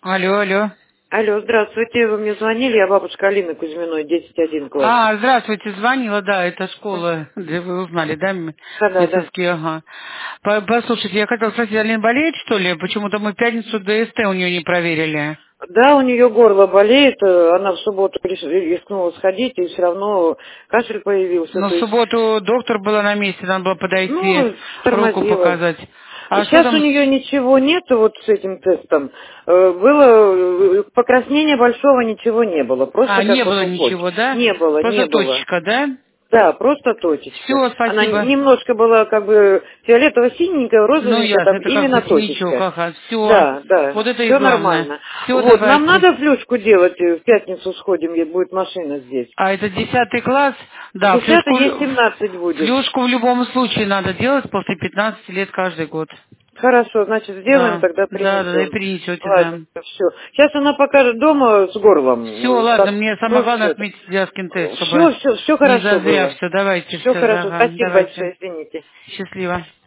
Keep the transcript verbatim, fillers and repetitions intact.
Алло, алло. Алло, здравствуйте, вы мне звонили, я бабушка Алины Кузьминой, десять один класс. А, здравствуйте, звонила, да, это школа, где вы узнали, да, м- Да, да, да. медицинский, ага. По- Послушайте, я хотела спросить, Алина болеет, что ли? Почему-то мы в пятницу ДСТ у нее не проверили. Да, у нее горло болеет, э, она в субботу реш- рискнула сходить, и все равно кашель появился, Но то в есть, субботу доктор была на месте, надо было подойти, ну, руку тормозила. показать. А что Сейчас у там? нее ничего нет вот с этим тестом. Э, Было э, покраснения большого ничего не было, А, просто не как вот было у почки. ничего, да? Не было, не Просто было. точечка, да? Да, просто точечка. Все, Она спасибо. немножко была как бы фиолетово-синенькая, Ну, розовенькая, ясно, там это как именно воротничок, точечка. ага, все. Да, да, Вот это и все главное. нормально. Все, Вот, нам давайте. надо флюшку делать, э, в пятницу сходим, и будет машина здесь. А это десятый класс? Да, Десятый флюшку, ей в- семнадцать будет. флюшку в любом случае надо делать после пятнадцати лет каждый год. Хорошо, значит, сделаем, Да, тогда да, да, и принесем. принесете, Ладно, да. все. Сейчас она покажет дома с Все, горлом. ладно, Как, мне самое ну, главное все. отметить Диаскин тест, чтобы Все, все, все не хорошо зазря было. все. Давайте, Все все, хорошо. ага, Спасибо давайте. большое, извините. Счастливо.